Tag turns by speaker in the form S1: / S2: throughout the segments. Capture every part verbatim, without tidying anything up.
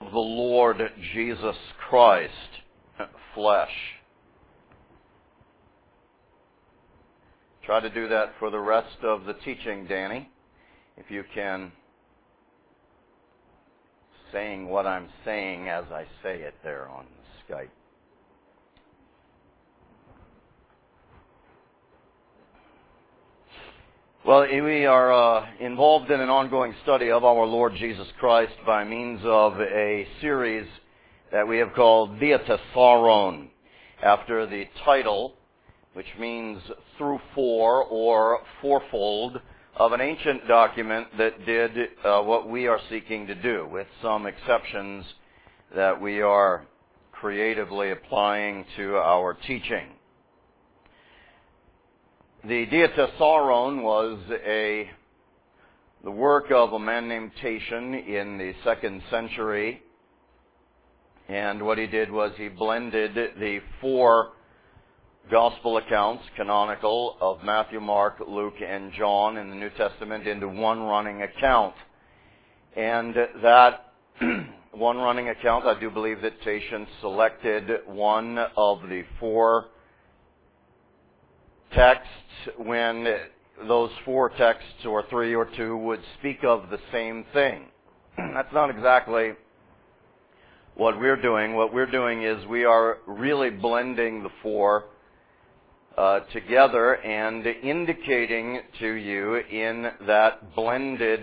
S1: of the Lord Jesus Christ, flesh. Try to do that for the rest of the teaching, Danny, if you can. Saying what I'm saying as I say it there on Skype. Well, we are uh, involved in an ongoing study of our Lord Jesus Christ by means of a series that we have called Diatessaron, after the title, which means through four or fourfold, of an ancient document that did uh, what we are seeking to do, with some exceptions that we are creatively applying to our teaching. The Diatessaron was a the work of a man named Tatian in the second century, and what he did was he blended the four Gospel accounts, canonical, of Matthew, Mark, Luke, and John in the New Testament into one running account. And that one running account, I do believe that Tatian selected one of the four texts when those four texts, or three or two, would speak of the same thing. That's not exactly what we're doing. What we're doing is we are really blending the four Uh, together and indicating to you in that blended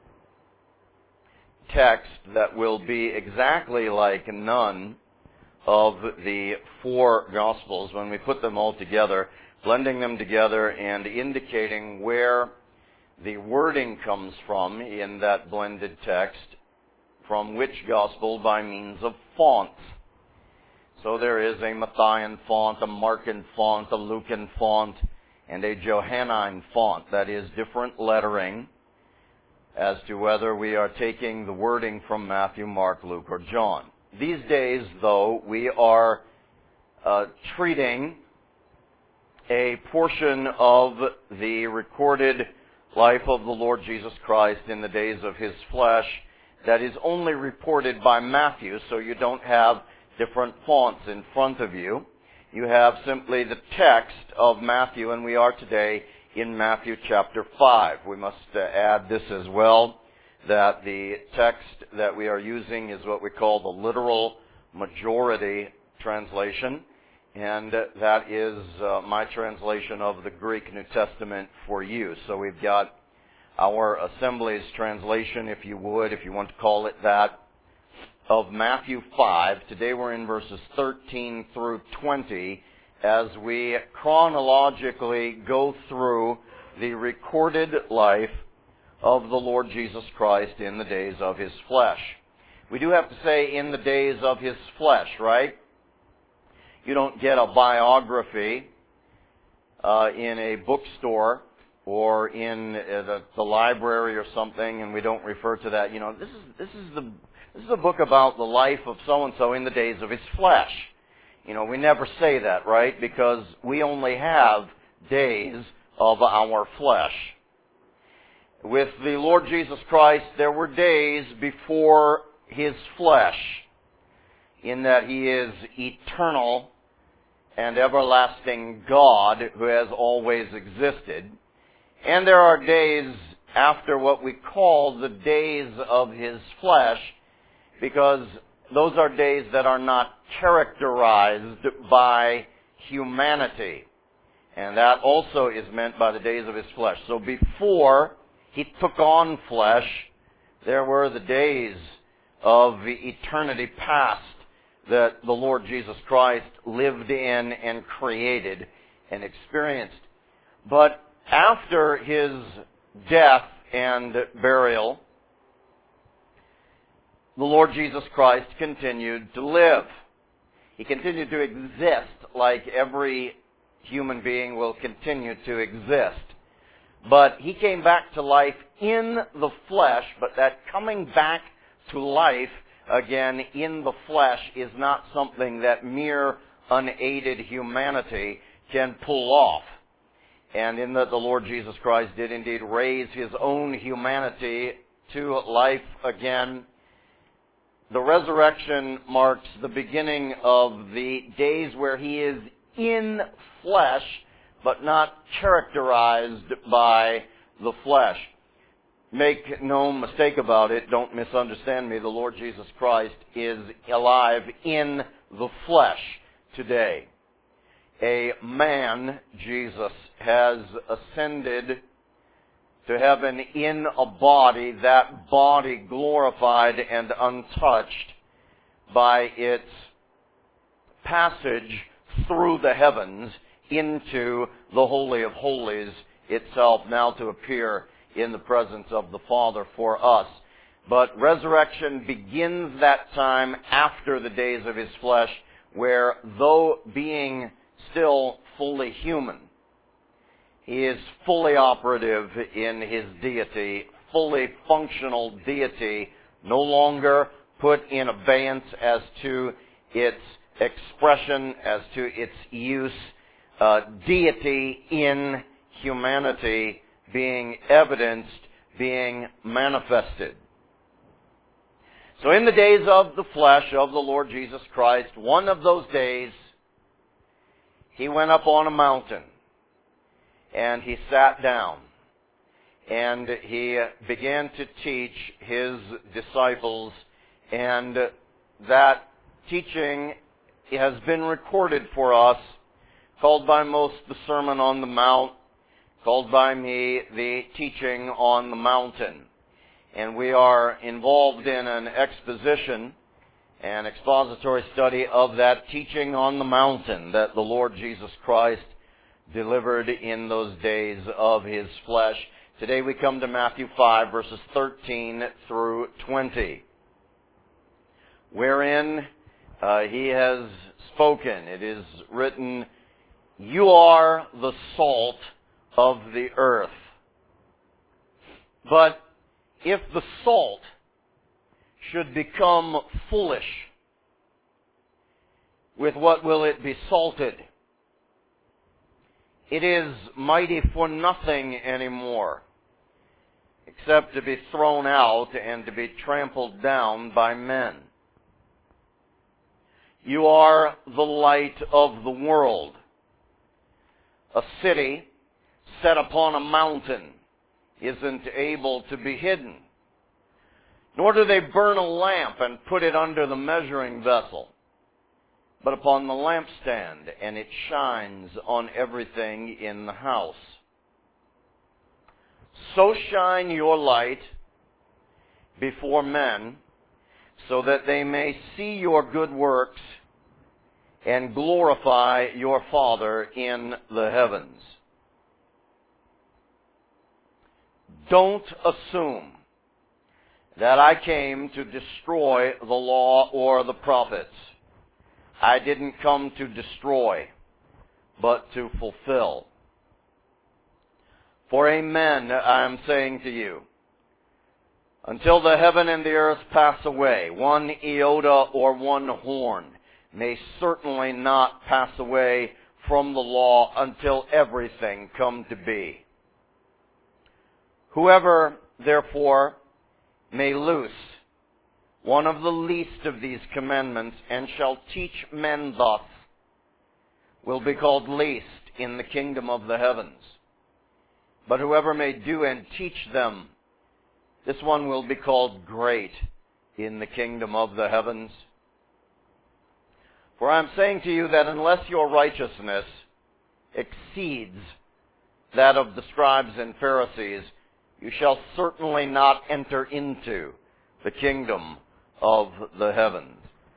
S1: text that will be exactly like none of the four Gospels when we put them all together, blending them together and indicating where the wording comes from in that blended text, from which Gospel by means of fonts. So there is a Matthean font, a Markan font, a Lucan font, and a Johannine font. That is different lettering as to whether we are taking the wording from Matthew, Mark, Luke, or John. These days, though, we are uh, treating a portion of the recorded life of the Lord Jesus Christ in the days of His flesh that is only reported by Matthew, so you don't have different fonts in front of you. You have simply the text of Matthew, and we are today in Matthew chapter five. We must uh, add this as well, that the text that we are using is what we call the literal majority translation, and uh, that is uh, my translation of the Greek New Testament for you. So we've got our Assembly's translation, if you would, if you want to call it that, of Matthew five. Today we're in verses thirteen through twenty as we chronologically go through the recorded life of the Lord Jesus Christ in the days of His flesh. We do have to say in the days of His flesh, right? You don't get a biography uh, in a bookstore or in uh, the, the library or something, and we don't refer to that. You know, this is this is the This is a book about the life of so-and-so in the days of his flesh. You know, we never say that, right? Because we only have days of our flesh. With the Lord Jesus Christ, there were days before His flesh, in that He is eternal and everlasting God who has always existed. And there are days after what we call the days of His flesh, because those are days that are not characterized by humanity. And that also is meant by the days of His flesh. So before He took on flesh, there were the days of the eternity past that the Lord Jesus Christ lived in and created and experienced. But after His death and burial, the Lord Jesus Christ continued to live. He continued to exist like every human being will continue to exist. But He came back to life in the flesh, but that coming back to life again in the flesh is not something that mere unaided humanity can pull off. And in that the Lord Jesus Christ did indeed raise His own humanity to life again, the resurrection marks the beginning of the days where he is in flesh, but not characterized by the flesh. Make no mistake about it, don't misunderstand me, the Lord Jesus Christ is alive in the flesh today. A man, Jesus, has ascended to heaven in a body, that body glorified and untouched by its passage through the heavens into the Holy of Holies itself, now to appear in the presence of the Father for us. But resurrection begins that time after the days of his flesh, where though being still fully human, he is fully operative in his deity, fully functional deity, no longer put in abeyance as to its expression, as to its use, uh, deity in humanity being evidenced, being manifested. So in the days of the flesh of the Lord Jesus Christ, one of those days, he went up on a mountain and he sat down and he began to teach his disciples, and that teaching has been recorded for us, called by most the Sermon on the Mount, called by me the Teaching on the Mountain. And we are involved in an exposition, an expository study of that teaching on the mountain that the Lord Jesus Christ delivered in those days of his flesh. Today we come to Matthew five, verses thirteen through twenty, wherein uh, he has spoken. It is written, "You are the salt of the earth. But if the salt should become foolish, with what will it be salted? It is mighty for nothing anymore, except to be thrown out and to be trampled down by men. You are the light of the world. A city set upon a mountain isn't able to be hidden. Nor do they burn a lamp and put it under the measuring vessel, but upon the lampstand, and it shines on everything in the house. So shine your light before men, so that they may see your good works and glorify your Father in the heavens." Don't assume that I came to destroy the law or the prophets. I didn't come to destroy, but to fulfill. For amen, I am saying to you, until the heaven and the earth pass away, one iota or one horn may certainly not pass away from the law until everything come to be. Whoever, therefore, may loose one of the least of these commandments and shall teach men thus will be called least in the kingdom of the heavens. But whoever may do and teach them, this one will be called great in the kingdom of the heavens. For I am saying to you that unless your righteousness exceeds that of the scribes and Pharisees, you shall certainly not enter into the kingdom of the heavens.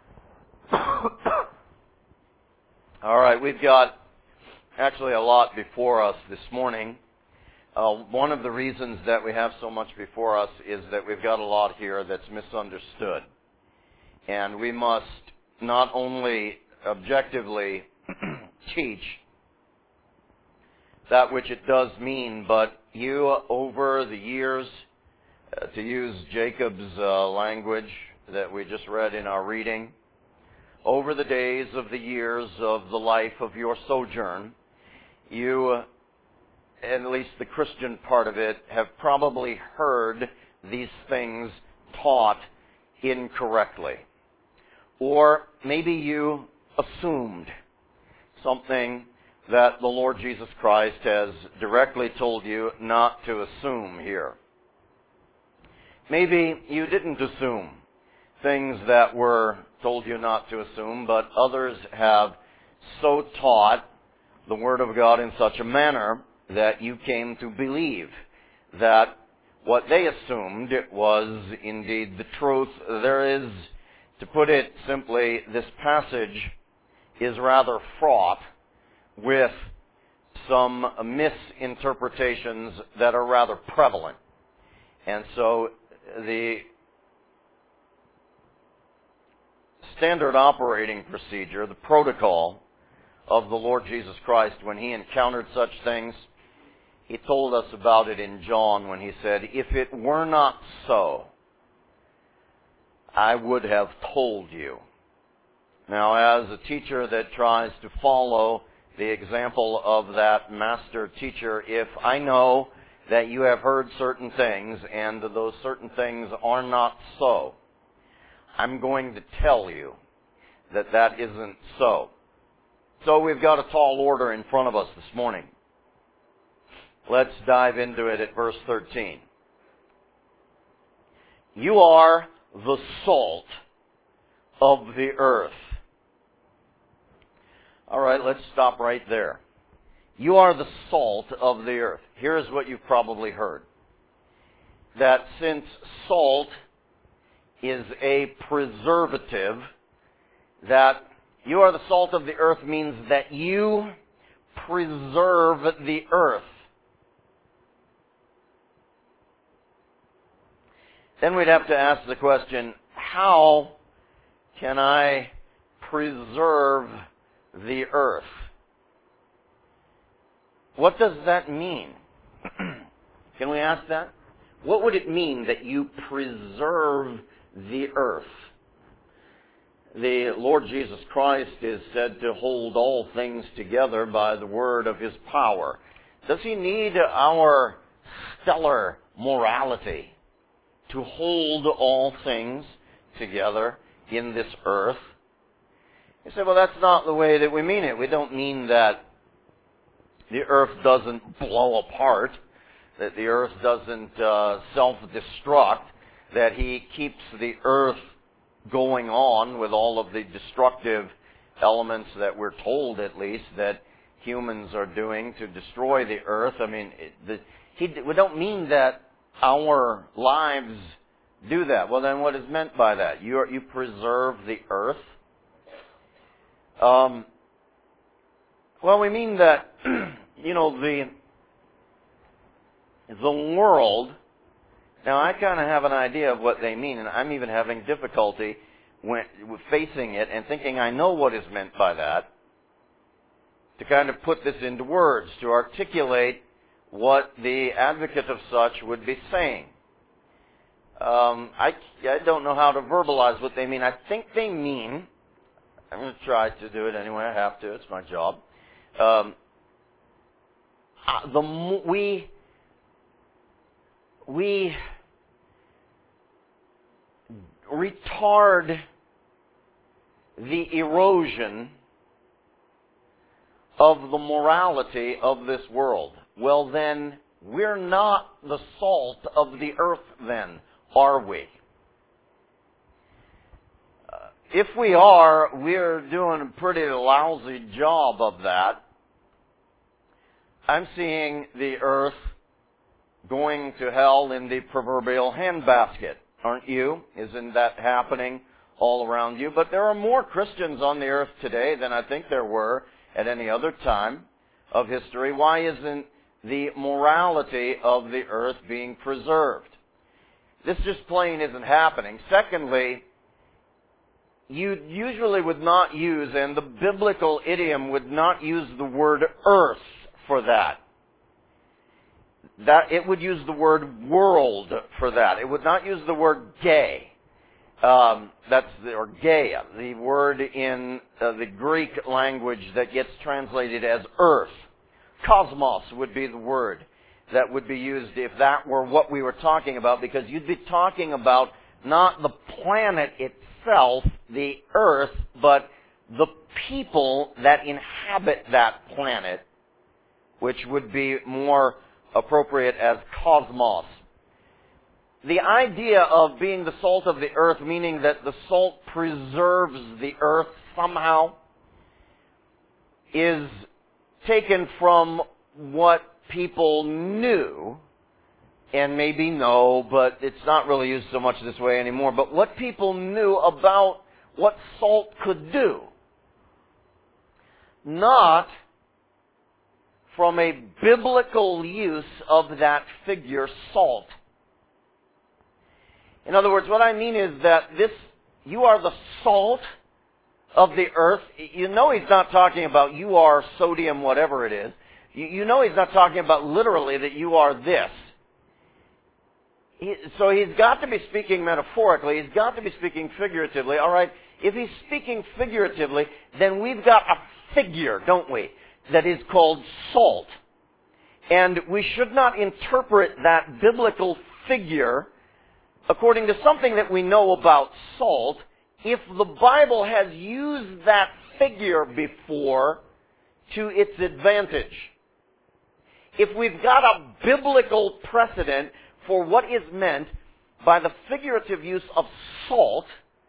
S1: All right, we've got actually a lot before us this morning. Uh, one of the reasons that we have so much before us is that we've got a lot here that's misunderstood. And we must not only objectively teach that which it does mean, but you, over the years, uh, to use Jacob's uh, language that we just read in our reading, over the days of the years of the life of your sojourn, you, uh, at least the Christian part of it, have probably heard these things taught incorrectly. Or maybe you assumed something that the Lord Jesus Christ has directly told you not to assume here. Maybe you didn't assume things that were told you not to assume, but others have so taught the Word of God in such a manner that you came to believe that what they assumed was indeed the truth. There is, to put it simply, this passage is rather fraught with some misinterpretations that are rather prevalent. And so the standard operating procedure, the protocol of the Lord Jesus Christ when He encountered such things, He told us about it in John when He said, "If it were not so, I would have told you." Now, as a teacher that tries to follow the example of that master teacher, if I know that you have heard certain things and those certain things are not so, I'm going to tell you that that isn't so. So we've got a tall order in front of us this morning. Let's dive into it at verse thirteen. You are the salt of the earth. All right, let's stop right there. You are the salt of the earth. Here's what you've probably heard. That since salt is a preservative, that you are the salt of the earth means that you preserve the earth. Then we'd have to ask the question, how can I preserve the earth? What does that mean? Can we ask that? What would it mean that you preserve the earth? The Lord Jesus Christ is said to hold all things together by the word of His power. Does He need our stellar morality to hold all things together in this earth? You say, well, that's not the way that we mean it. We don't mean that the earth doesn't blow apart, that the earth doesn't uh, self-destruct, that He keeps the earth going on with all of the destructive elements that we're told, at least, that humans are doing to destroy the earth. I mean, it, the, he, we don't mean that our lives do that. Well, then what is meant by that? You, are, you preserve the earth? Um, well, we mean that, you know, the, the world. Now, I kind of have an idea of what they mean, and I'm even having difficulty when, with facing it and thinking I know what is meant by that, to kind of put this into words, to articulate what the advocate of such would be saying. Um, I, I don't know how to verbalize what they mean. I think they mean, I'm going to try to do it anyway, I have to, it's my job. Um, the we... We retard the erosion of the morality of this world. Well then, we're not the salt of the earth then, are we? Uh, if we are, we're doing a pretty lousy job of that. I'm seeing the earth going to hell in the proverbial handbasket, aren't you? Isn't that happening all around you? But there are more Christians on the earth today than I think there were at any other time of history. Why isn't the morality of the earth being preserved? This just plain isn't happening. Secondly, you usually would not use, and the biblical idiom would not use the word earth for that. That it would use the word world for that. It would not use the word gay. Um, that's the, or Gaia, the word in uh, the Greek language that gets translated as earth. Cosmos would be the word that would be used if that were what we were talking about, because you'd be talking about not the planet itself, the earth, but the people that inhabit that planet, which would be more appropriate as cosmos. The idea of being the salt of the earth, meaning that the salt preserves the earth somehow, is taken from what people knew, and maybe know, but it's not really used so much this way anymore, but what people knew about what salt could do. Not from a biblical use of that figure, salt. In other words, what I mean is that this, you are the salt of the earth. You know he's not talking about you are sodium, whatever it is. You, you know he's not talking about literally that you are this. He, so he's got to be speaking metaphorically. He's got to be speaking figuratively. All right, if he's speaking figuratively, then we've got a figure, don't we, that is called salt. And we should not interpret that biblical figure according to something that we know about salt, if the Bible has used that figure before to its advantage. If we've got a biblical precedent for what is meant by the figurative use of salt,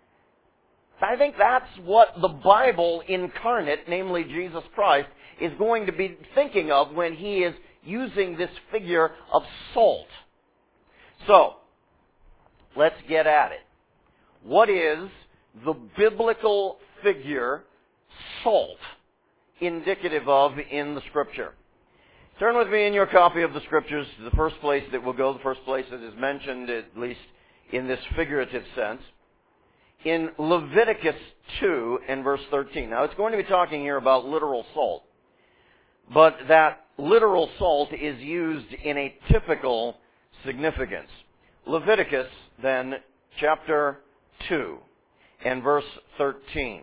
S1: I think that's what the Bible incarnate, namely Jesus Christ, is going to be thinking of when he is using this figure of salt. So, let's get at it. What is the biblical figure salt indicative of in the Scripture? Turn with me in your copy of the Scriptures to the first place that we'll go, the first place that is mentioned, at least in this figurative sense, in Leviticus two and verse thirteen. Now, it's going to be talking here about literal salt, but that literal salt is used in a typical significance. Leviticus, then, chapter two and verse thirteen.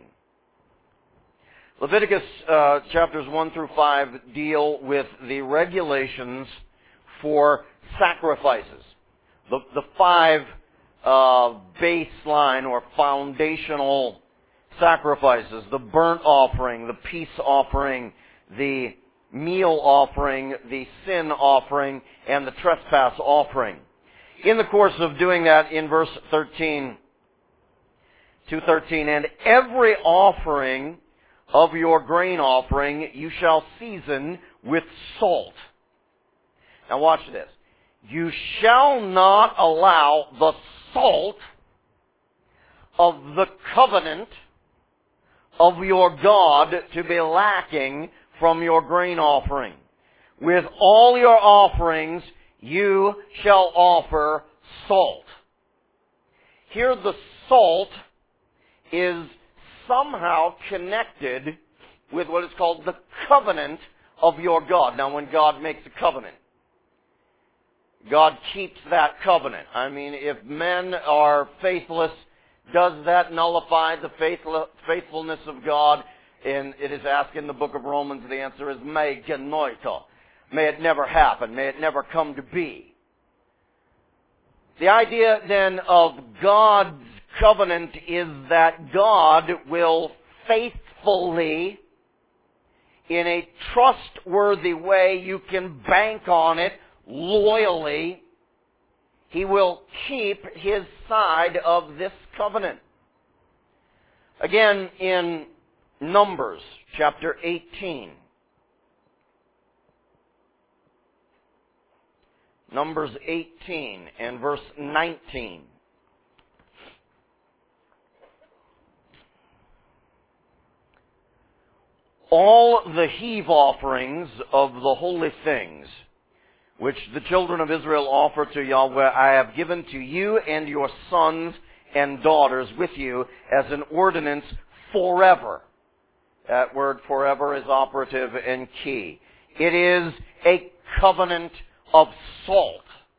S1: Leviticus uh, chapters one through five deal with the regulations for sacrifices. The, the five uh, baseline or foundational sacrifices: the burnt offering, the peace offering, the meal offering, the sin offering, and the trespass offering. In the course of doing that, in verse thirteen, two thirteen, and every offering of your grain offering you shall season with salt. Now watch this. You shall not allow the salt of the covenant of your God to be lacking from your grain offering. With all your offerings you shall offer salt. Here the salt is somehow connected with what is called the covenant of your God. Now, when God makes a covenant, God keeps that covenant. I mean, if men are faithless, does that nullify the faithful, faithfulness of God? And it is asked in the book of Romans, the answer is me genoito. May it never happen. May it never come to be. The idea then of God's covenant is that God will faithfully, in a trustworthy way, you can bank on it loyally, He will keep His side of this covenant. Again, in Numbers chapter eighteen. Numbers eighteen and verse nineteen. All the heave offerings of the holy things which the children of Israel offer to Yahweh, I have given to you and your sons and daughters with you as an ordinance forever. That word forever is operative and key. It is a covenant of salt.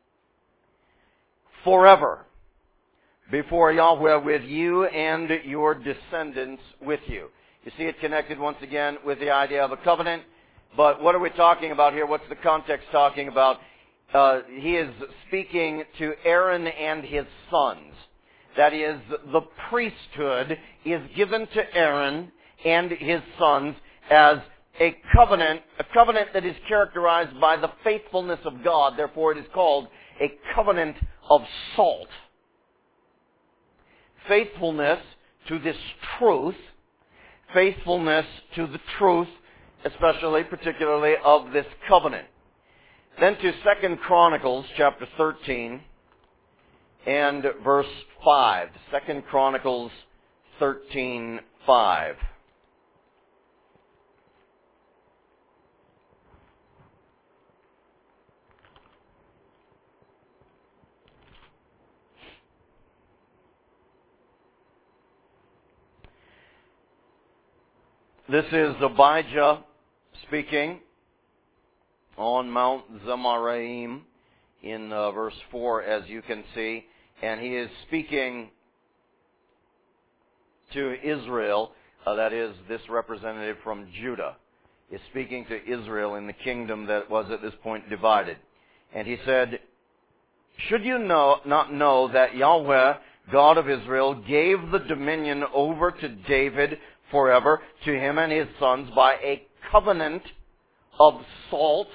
S1: Forever. Before Yahweh with you and your descendants with you. You see it connected once again with the idea of a covenant. But what are we talking about here? What's the context talking about? Uh, he is speaking to Aaron and his sons. that is, the priesthood, is given to Aaron and his sons as a covenant, a covenant that is characterized by the faithfulness of God. Therefore, it is called a covenant of salt. Faithfulness to this truth, faithfulness to the truth, especially, particularly, of this covenant. Then to Second Chronicles chapter thirteen and verse five. Second Chronicles thirteen, five. This is Abijah speaking on Mount Zemaraim in uh, verse four, as you can see. And he is speaking to Israel, uh, that is, this representative from Judah, is speaking to Israel in the kingdom that was at this point divided. And he said, "Should you know, not know that Yahweh, God of Israel, gave the dominion over to David forever, to him and his sons, by a covenant of salt?"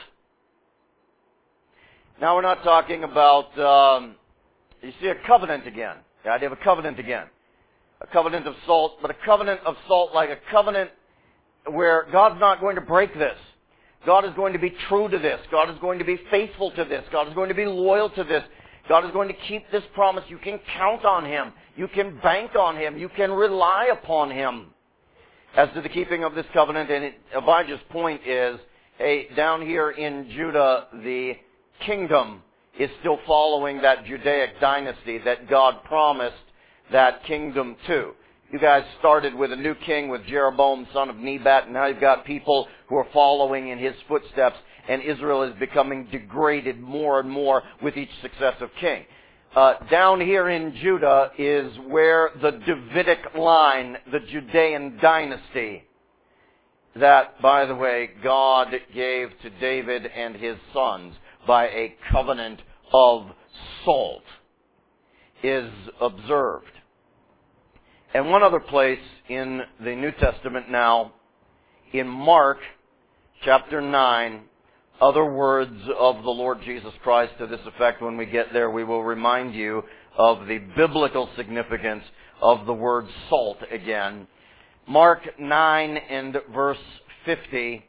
S1: Now we're not talking about, um, you see a covenant again. The idea of a covenant again. A covenant of salt, but a covenant of salt like a covenant where God's not going to break this. God is going to be true to this. God is going to be faithful to this. God is going to be loyal to this. God is going to keep this promise. You can count on Him. You can bank on Him. You can rely upon Him. As to the keeping of this covenant, and it, Abijah's point is, hey, down here in Judah, the kingdom is still following that Judaic dynasty that God promised that kingdom to. You guys started with a new king, with Jeroboam, son of Nebat, and now you've got people who are following in his footsteps, and Israel is becoming degraded more and more with each successive king. Uh, down here in Judah is where the Davidic line, the Judean dynasty, that, by the way, God gave to David and his sons by a covenant of salt, is observed. And one other place in the New Testament now, in Mark chapter nine, other words of the Lord Jesus Christ to this effect. When we get there, we will remind you of the biblical significance of the word salt again. Mark nine and verse fifty.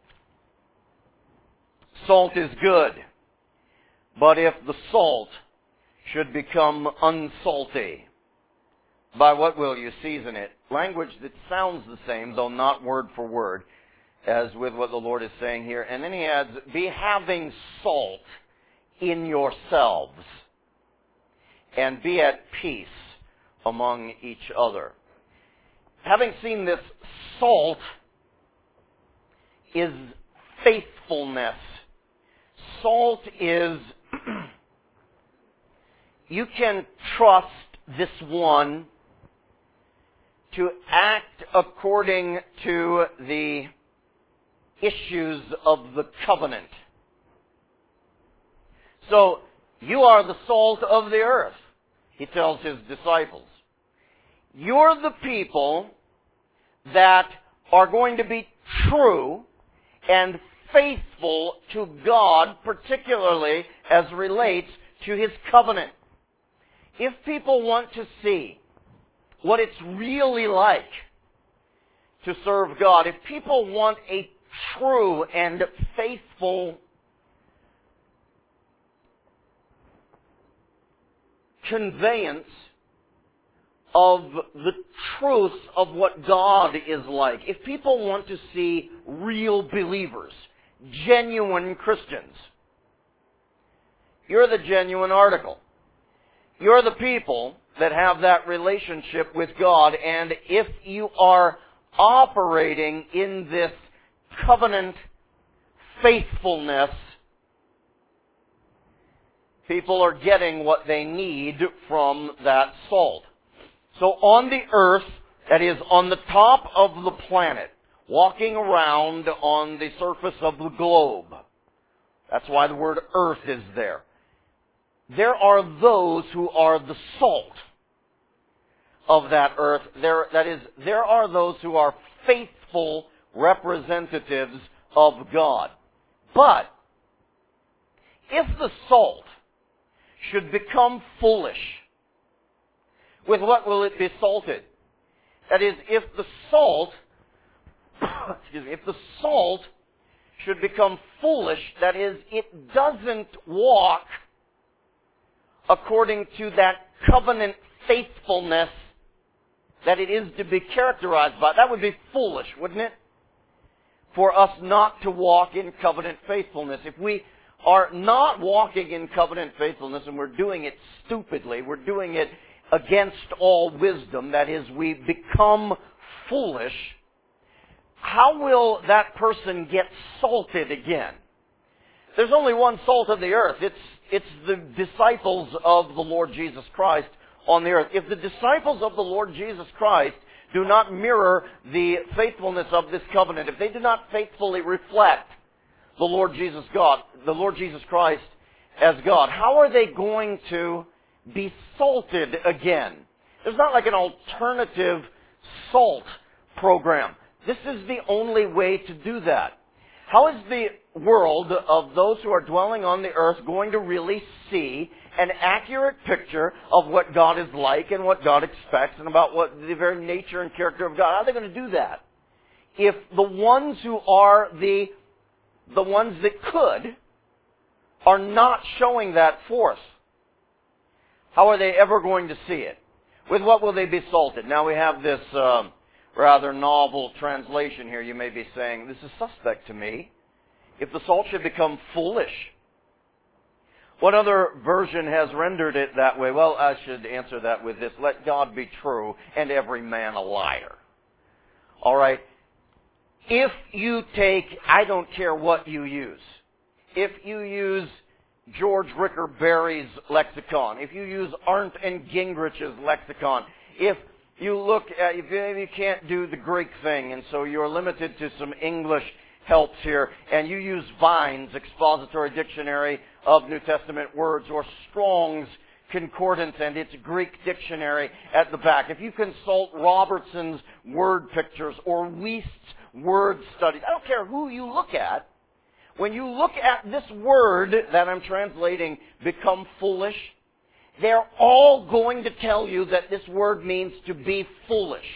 S1: Salt is good, but if the salt should become unsalty, by what will you season it? Language that sounds the same, though not word for word, as with what the Lord is saying here. And then he adds, be having salt in yourselves, and be at peace among each other. Having seen this, salt is faithfulness. Salt is, you can trust this one to act according to the issues of the covenant. So, you are the salt of the earth, he tells his disciples. You're the people that are going to be true and faithful to God, particularly as relates to His covenant. If people want to see what it's really like to serve God, if people want a true and faithful conveyance of the truth of what God is like, if people want to see real believers, genuine Christians, you're the genuine article. You're the people that have that relationship with God, and if you are operating in this covenant faithfulness, people are getting what they need from that salt. So on the earth, that is on the top of the planet, walking around on the surface of the globe, that's why the word earth is there. There are those who are the salt. of that earth. There, that is, there are those who are faithful representatives of God. But if the salt should become foolish, with what will it be salted? That is, if the salt, excuse me, if the salt should become foolish, that is, it doesn't walk according to that covenant faithfulness that it is to be characterized by, that would be foolish, wouldn't it? For us not to walk in covenant faithfulness. If we are not walking in covenant faithfulness and we're doing it stupidly, we're doing it against all wisdom, that is, we become foolish, how will that person get salted again? There's only one salt of the earth. It's, it's the disciples of the Lord Jesus Christ on the earth. If the disciples of the Lord Jesus Christ do not mirror the faithfulness of this covenant, if they do not faithfully reflect the Lord Jesus God, the Lord Jesus Christ as God, how are they going to be salted again? There's not like an alternative salt program. This is the only way to do that. How is the world of those who are dwelling on the earth going to really see an accurate picture of what God is like and what God expects and about what the very nature and character of God? How are they going to do that if the ones who are the the ones that could are not showing that forth? How are they ever going to see it? With what will they be salted? Now we have this uh, rather novel translation here. You may be saying, this is suspect to me. If the salt should become foolish. What other version has rendered it that way? Well, I should answer that with this. Let God be true and every man a liar. All right. If you take, I don't care what you use. If you use George Ricker Berry's lexicon, if you use Arndt and Gingrich's lexicon, if you look at, if maybe you can't do the Greek thing and so you're limited to some English helps here, and you use Vine's Expository Dictionary of New Testament Words or Strong's Concordance and its Greek dictionary at the back, if you consult Robertson's word pictures or Wuest's word studies, I don't care who you look at, when you look at this word that I'm translating, become foolish, they're all going to tell you that this word means to be foolish.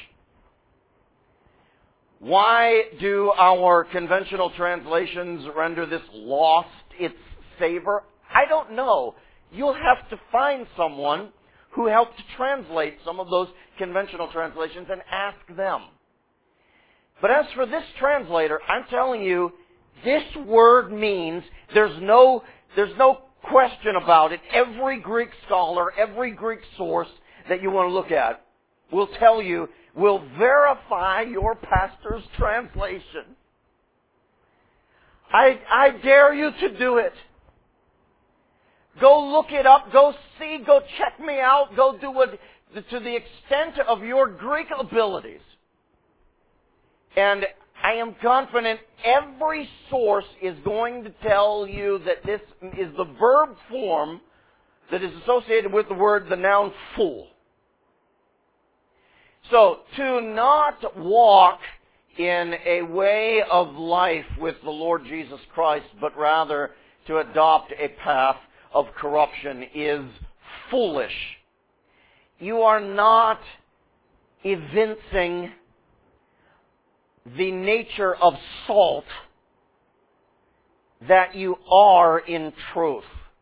S1: Why do our conventional translations render this lost its savor? I don't know. You'll have to find someone who helped to translate some of those conventional translations and ask them. But as for this translator, I'm telling you, this word means there's no, there's no question about it. Every Greek scholar, every Greek source that you want to look at will tell you, will verify your pastor's translation. I, I dare you to do it. Go look it up, go see, go check me out, go do what, to the extent of your Greek abilities. And I am confident every source is going to tell you that this is the verb form that is associated with the word, the noun fool. So, to not walk in a way of life with the Lord Jesus Christ, but rather to adopt a path of corruption is foolish. You are not evincing the nature of salt that you are in truth.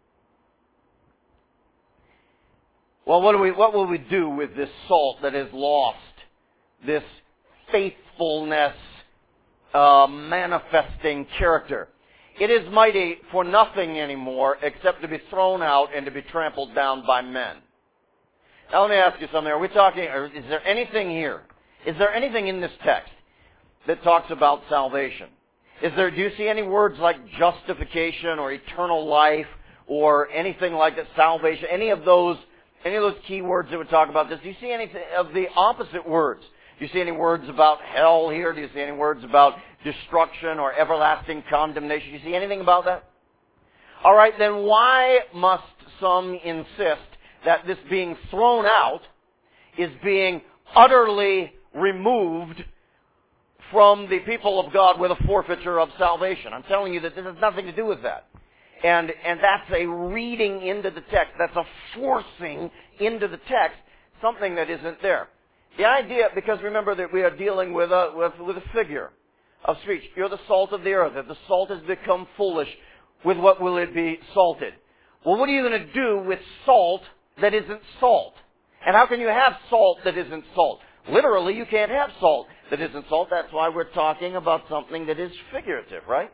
S1: Well, what do we, what will we do with this salt that is lost? This faithfulness, uh, manifesting character. It is mighty for nothing anymore except to be thrown out and to be trampled down by men. Now let me ask you something. Are we talking, or is there anything here? Is there anything in this text that talks about salvation? Is there, do you see any words like justification or eternal life or anything like that, salvation, any of those, any of those key words that would talk about this? Do you see any of the opposite words? Do you see any words about hell here? Do you see any words about destruction or everlasting condemnation? Do you see anything about that? All right, then why must some insist that this being thrown out is being utterly removed from the people of God with a forfeiture of salvation. I'm telling you that this has nothing to do with that. And, and that's a reading into the text. That's a forcing into the text something that isn't there. The idea, because remember that we are dealing with a, with, with a figure of speech. You're the salt of the earth. If the salt has become foolish, with what will it be salted? Well, what are you going to do with salt that isn't salt? And how can you have salt that isn't salt? Literally, you can't have salt that isn't salt. That's why we're talking about something that is figurative, right?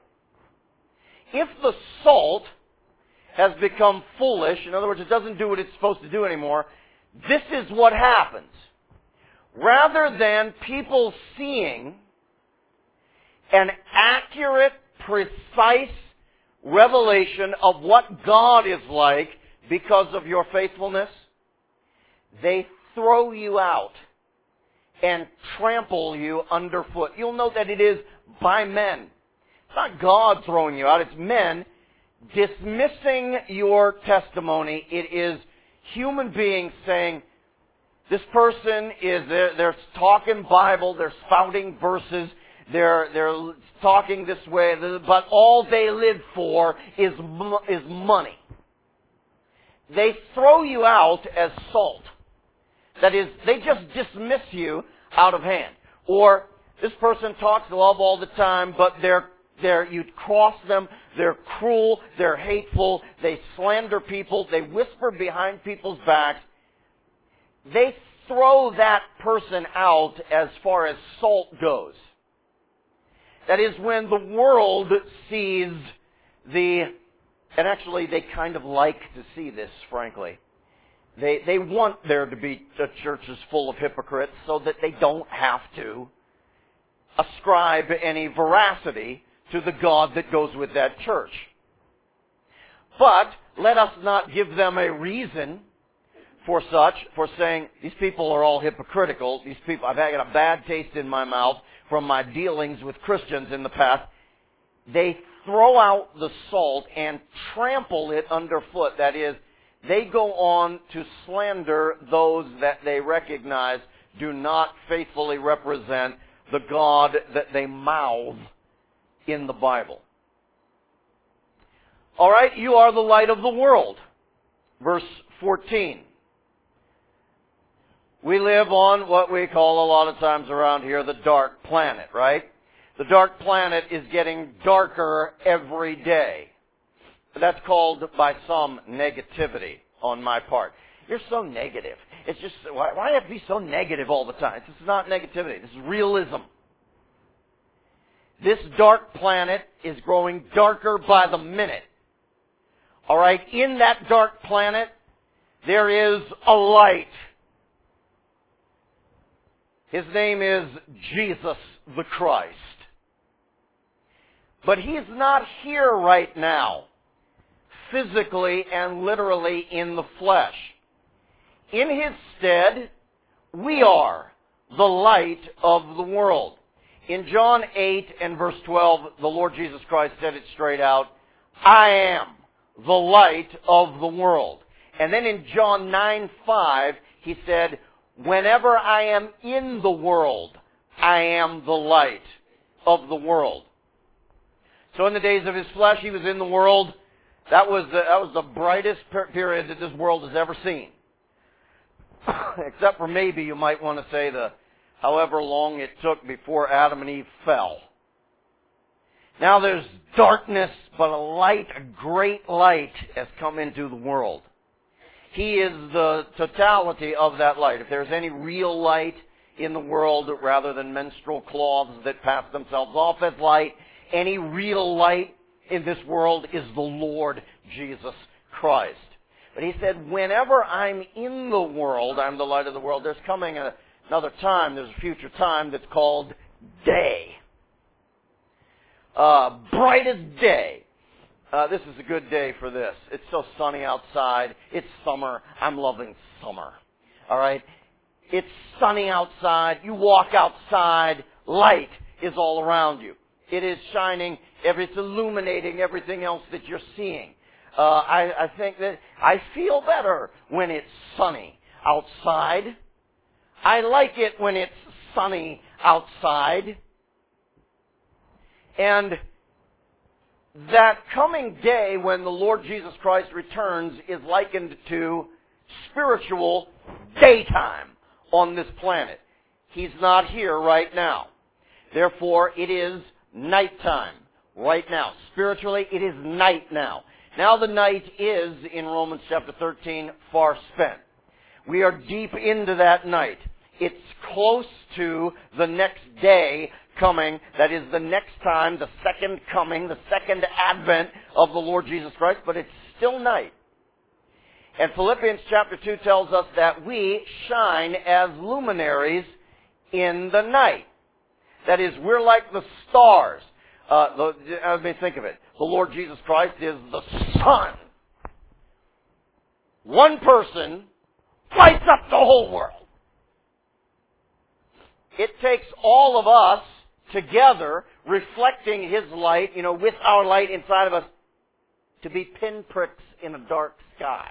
S1: If the salt has become foolish, in other words, it doesn't do what it's supposed to do anymore, this is what happens. Rather than people seeing an accurate, precise revelation of what God is like because of your faithfulness, they throw you out and trample you underfoot. You'll note that it is by men. It's not God throwing you out. It's men dismissing your testimony. It is human beings saying, this person is, they're, they're talking Bible, they're spouting verses, they're, they're talking this way, but all they live for is, is money. They throw you out as salt. That is, they just dismiss you out of hand. Or, this person talks love all the time, but they're, they're, you cross them, they're cruel, they're hateful, they slander people, they whisper behind people's backs. They throw that person out as far as salt goes. That is, when the world sees the, and actually they kind of like to see this, frankly. They, they want there to be churches full of hypocrites so that they don't have to ascribe any veracity to the God that goes with that church. But let us not give them a reason for such, for saying, these people are all hypocritical. These people, I've had a bad taste in my mouth from my dealings with Christians in the past. They throw out the salt and trample it underfoot. That is, they go on to slander those that they recognize do not faithfully represent the God that they mouth in the Bible. All right, you are the light of the world. Verse fourteen. We live on what we call a lot of times around here the dark planet, right? The dark planet is getting darker every day. That's called by some negativity on my part. You're so negative. It's just, why, why do you have to be so negative all the time? This is not negativity. This is realism. This dark planet is growing darker by the minute. All right, in that dark planet, there is a light. His name is Jesus the Christ. But He's not here right now, physically and literally in the flesh. In His stead, we are the light of the world. In John eight and verse twelve, the Lord Jesus Christ said it straight out, I am the light of the world. And then in John nine five, He said, whenever I am in the world, I am the light of the world. So in the days of His flesh, He was in the world. That was the, that was the brightest per- period that this world has ever seen. Except for maybe you might want to say the however long it took before Adam and Eve fell. Now there's darkness, but a light, a great light has come into the world. He is the totality of that light. If there's any real light in the world rather than menstrual cloths that pass themselves off as light, any real light in this world is the Lord Jesus Christ. But He said, whenever I'm in the world, I'm the light of the world. There's coming a, another time, there's a future time that's called day. Uh, bright as day. Uh, this is a good day for this. It's so sunny outside. It's summer. I'm loving summer. All right? It's sunny outside. You walk outside. Light is all around you. It is shining. It's illuminating everything else that you're seeing. Uh, I, I think that I feel better when it's sunny outside.
S2: I like it when it's sunny outside. And that coming day when the Lord Jesus Christ returns is likened to spiritual daytime on this planet. He's not here right now. Therefore, it is nighttime right now. Spiritually, it is night now. Now the night is, in Romans chapter thirteen, far spent. We are deep into that night. It's close to the next day coming. That is the next time, the second coming, the second advent of the Lord Jesus Christ, but it's still night. And Philippians chapter two tells us that we shine as luminaries in the night. That is, we're like the stars. Uh, the, I mean, think of it. The Lord Jesus Christ is the sun. One person lights up the whole world. It takes all of us together, reflecting His light, you know, with our light inside of us, to be pinpricks in a dark sky.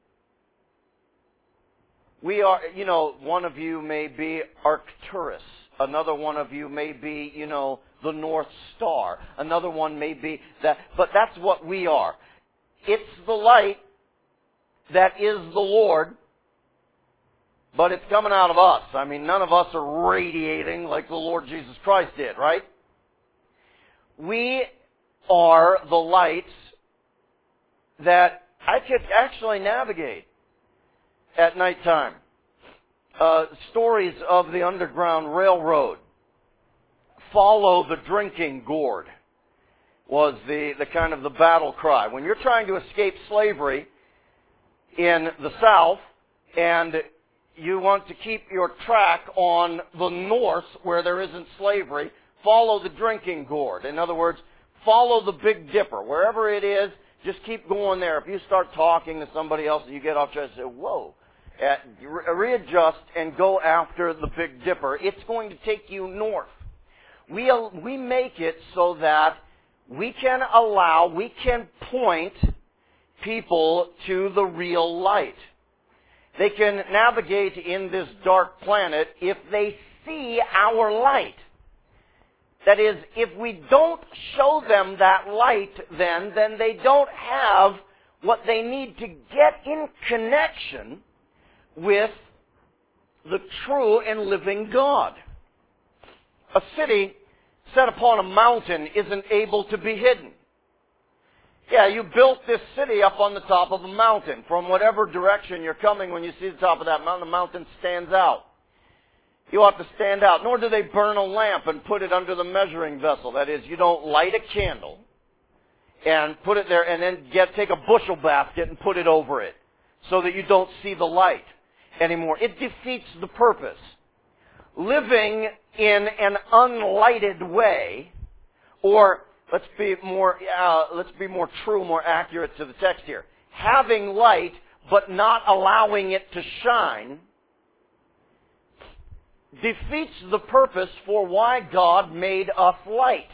S2: We are, you know, one of you may be Arcturus. Another one of you may be, you know, the North Star. Another one may be that. But that's what we are. It's the light that is the Lord, but it's coming out of us. I mean, none of us are radiating like the Lord Jesus Christ did, right? We are the lights that I could actually navigate at nighttime. Uh, stories of the Underground Railroad. Follow the drinking gourd was the, the kind of the battle cry. When you're trying to escape slavery in the South and you want to keep your track on the North where there isn't slavery, follow the drinking gourd. In other words, follow the Big Dipper. Wherever it is, just keep going there. If you start talking to somebody else and you get off track and say, whoa, uh, readjust and go after the Big Dipper. It's going to take you north. We, we make it so that we can allow, we can point people to the real light. They can navigate in this dark planet if they see our light. That is, if we don't show them that light then, then they don't have what they need to get in connection with the true and living God. A city set upon a mountain isn't able to be hidden. Yeah, you built this city up on the top of a mountain. From whatever direction you're coming, when you see the top of that mountain, the mountain stands out. You ought to stand out. Nor do they burn a lamp and put it under the measuring vessel. That is, you don't light a candle and put it there and then get take a bushel basket and put it over it so that you don't see the light anymore. It defeats the purpose. Living in an unlighted way, or let's be more uh, let's be more true, more accurate to the text here. Having light but not allowing it to shine defeats the purpose for why God made us light.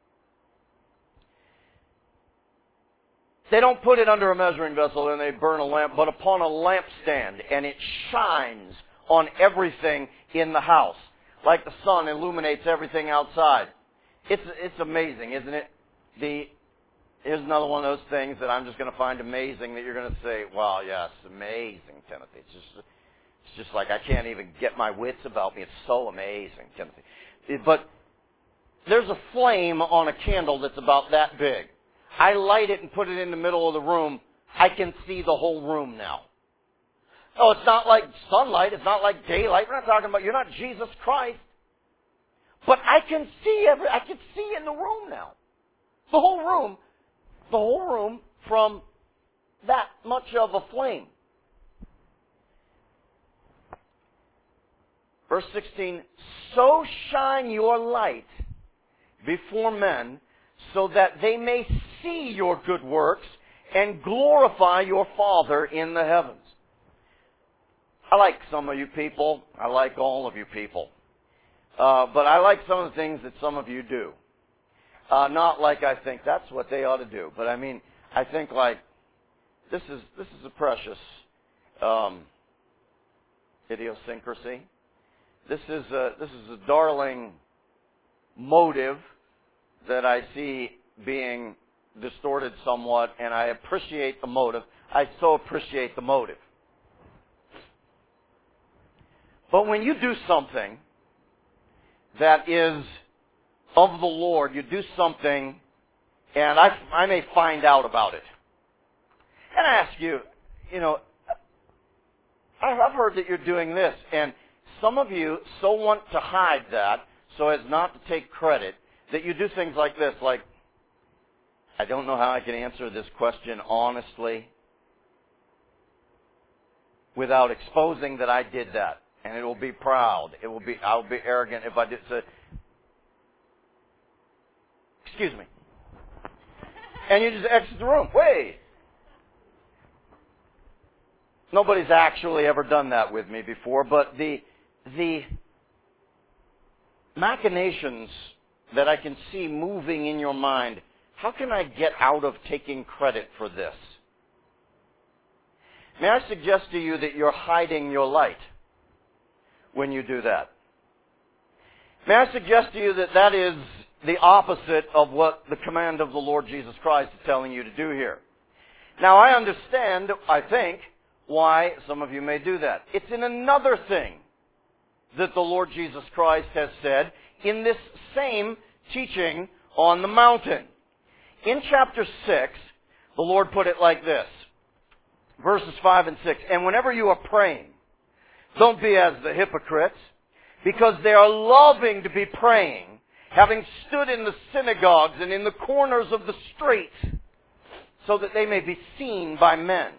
S2: They don't put it under a measuring vessel and they burn a lamp, but upon a lampstand, and it shines on everything in the house, like the sun illuminates everything outside. It's it's amazing, isn't it? The here's another one of those things that I'm just going to find amazing that you're going to say, "Wow, yes, amazing, Timothy." It's just it's just like I can't even get my wits about me. It's so amazing, Timothy. But there's a flame on a candle that's about that big. I light it and put it in the middle of the room. I can see the whole room now. Oh, it's not like sunlight. It's not like daylight. We're not talking about, you're not Jesus Christ. But I can see every, I can see in the room now. The whole room, the whole room from that much of a flame. Verse sixteen, so shine your light before men so that they may see your good works and glorify your Father in the heavens. I like some of you people. I like all of you people. Uh, but I like some of the things that some of you do. Uh, not like I think that's what they ought to do. But I mean, I think like, this is, this is a precious um, idiosyncrasy. this is a, this is a darling motive that I see being distorted somewhat, and I appreciate the motive. I so appreciate the motive. But when you do something that is of the Lord, you do something, and I, I may find out about it. And I ask you, you know, I've heard that you're doing this, and some of you so want to hide that so as not to take credit that you do things like this, like, I don't know how I can answer this question honestly without exposing that I did that. And it will be proud. It will be, I'll be arrogant if I did say, excuse me. And you just exit the room. Wait. Nobody's actually ever done that with me before, but the, the machinations that I can see moving in your mind, how can I get out of taking credit for this? May I suggest to you that you're hiding your light when you do that? May I suggest to you that that is the opposite of what the command of the Lord Jesus Christ is telling you to do here. Now, I understand, I think, why some of you may do that. It's in another thing that the Lord Jesus Christ has said in this same teaching on the mountain. In chapter six, the Lord put it like this, verses five and six, and whenever you are praying, don't be as the hypocrites, because they are loving to be praying, having stood in the synagogues and in the corners of the streets, so that they may be seen by men.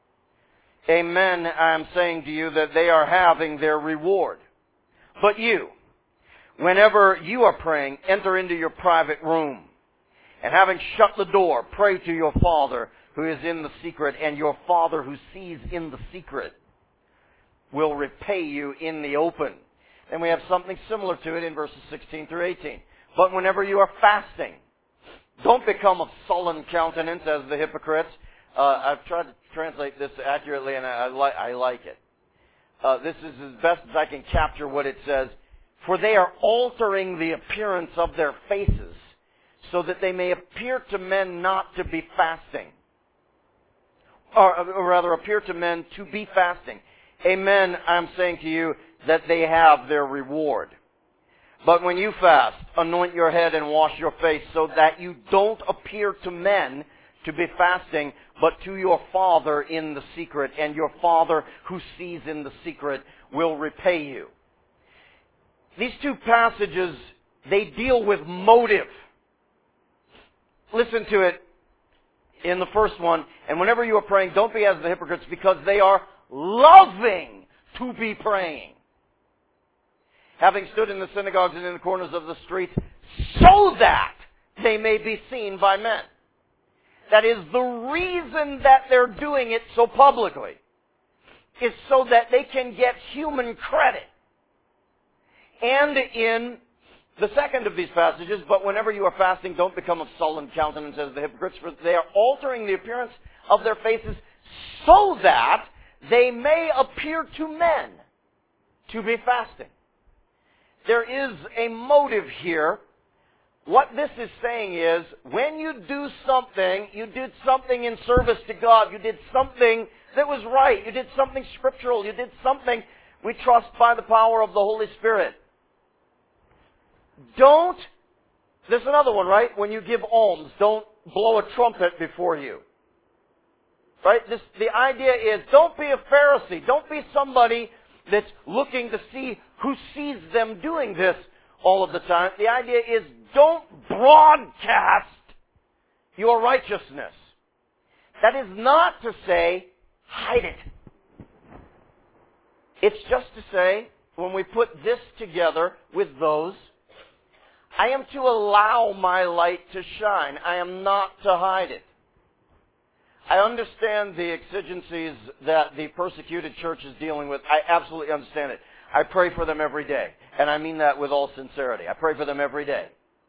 S2: Amen, I am saying to you that they are having their reward. But you, whenever you are praying, enter into your private room, and having shut the door, pray to your Father who is in the secret, and your Father who sees in the secret will repay you in the open. And we have something similar to it in verses sixteen through eighteen. But whenever you are fasting, don't become of sullen countenance as the hypocrites. Uh, I've tried to translate this accurately, and I, I, li- I like it. Uh, this is as best as I can capture what it says. For they are altering the appearance of their faces, so that they may appear to men not to be fasting. Or, or rather, appear to men to be fasting. Amen, I'm saying to you that they have their reward. But when you fast, anoint your head and wash your face, so that you don't appear to men to be fasting, but to your Father in the secret, and your Father who sees in the secret will repay you. These two passages, they deal with motive. Listen to it in the first one. And whenever you are praying, don't be as the hypocrites, because they are loving to be praying, having stood in the synagogues and in the corners of the streets, so that they may be seen by men. That is, the reason that they're doing it so publicly is so that they can get human credit. And in the second of these passages, but whenever you are fasting, don't become of sullen countenance as the hypocrites, for they are altering the appearance of their faces so that they may appear to men to be fasting. There is a motive here. What this is saying is, when you do something, you did something in service to God. You did something that was right. You did something scriptural. You did something we trust by the power of the Holy Spirit. Don't, there's another one, right? When you give alms, don't blow a trumpet before you. Right? This, the idea is, don't be a Pharisee. Don't be somebody that's looking to see who sees them doing this all of the time. The idea is, don't broadcast your righteousness. That is not to say, hide it. It's just to say, when we put this together with those, I am to allow my light to shine. I am not to hide it. I understand the exigencies that the persecuted church is dealing with. I absolutely understand it. I pray for them every day. And I mean that with all sincerity. I pray for them every day.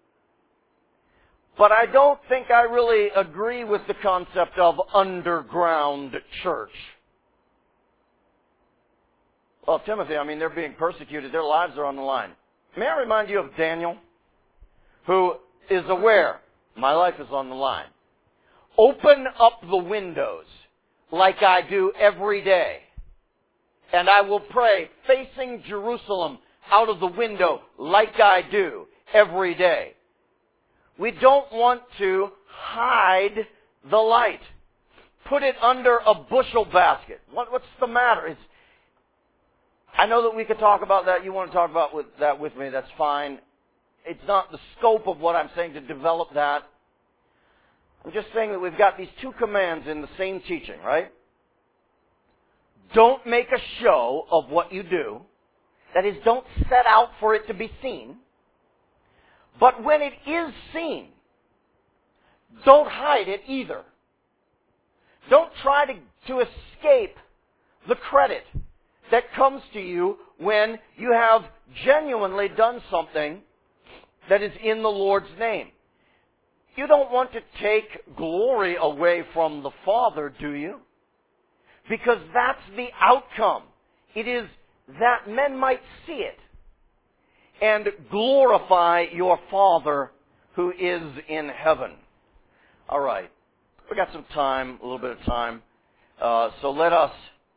S2: But I don't think I really agree with the concept of underground church. Well, Timothy, I mean, they're being persecuted. Their lives are on the line. May I remind you of Daniel, who is aware my life is on the line. Open up the windows like I do every day, and I will pray facing Jerusalem out of the window like I do every day. We don't want to hide the light. Put it under a bushel basket. What, what's the matter? It's, I know that we could talk about that. You want to talk about with, that with me, that's fine. It's not the scope of what I'm saying to develop that. I'm just saying that we've got these two commands in the same teaching, right? Don't make a show of what you do. That is, don't set out for it to be seen. But when it is seen, don't hide it either. Don't try to, to escape the credit that comes to you when you have genuinely done something that is in the Lord's name. You don't want to take glory away from the Father, do you? Because that's the outcome. It is that men might see it and glorify your Father who is in heaven. All right. We got some time, a little bit of time. Uh, so let us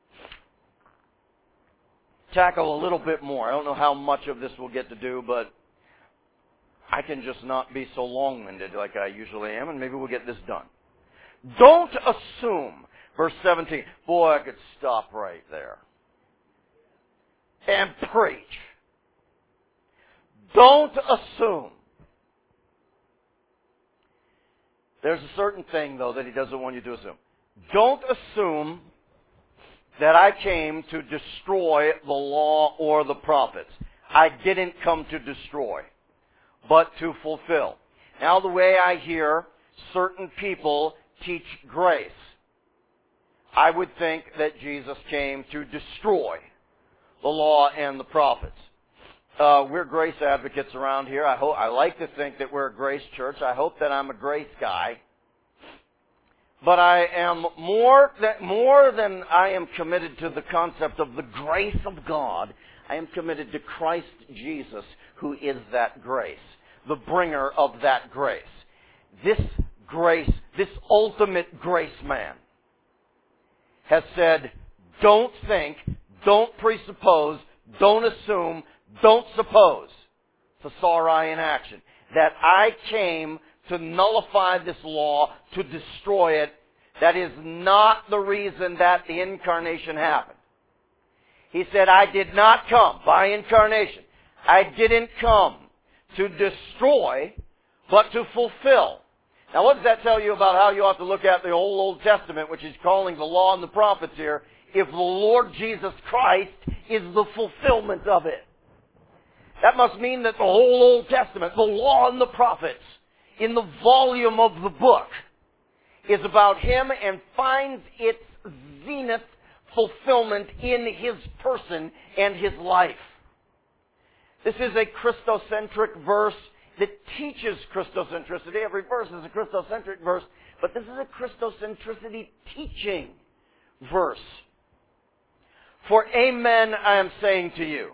S2: tackle a little bit more. I don't know how much of this we'll get to do, but I can just not be so long-winded like I usually am, and maybe we'll get this done. Don't assume, verse seventeen, boy, I could stop right there and preach. Don't assume. There's a certain thing, though, that he doesn't want you to assume. Don't assume that I came to destroy the law or the prophets. I didn't come to destroy, but to fulfill. Now, the way I hear certain people teach grace, I would think that Jesus came to destroy the law and the prophets. Uh, we're grace advocates around here. I hope I like to think that we're a grace church. I hope that I'm a grace guy. But I am more than, more than I am committed to the concept of the grace of God. I am committed to Christ Jesus, who is that grace, the bringer of that grace. This grace, this ultimate grace man, has said, don't think, don't presuppose, don't assume, don't suppose. Thesauri in action. That I came to nullify this law, to destroy it. That is not the reason that the incarnation happened. He said, I did not come by incarnation. I didn't come to destroy, but to fulfill. Now, what does that tell you about how you ought to look at the whole Old Testament, which is calling the law and the prophets here, if the Lord Jesus Christ is the fulfillment of it? That must mean that the whole Old Testament, the law and the prophets, in the volume of the book, is about Him and finds its zenith fulfillment in His person and His life. This is a Christocentric verse that teaches Christocentricity. Every verse is a Christocentric verse, but this is a Christocentricity teaching verse. For amen, I am saying to you.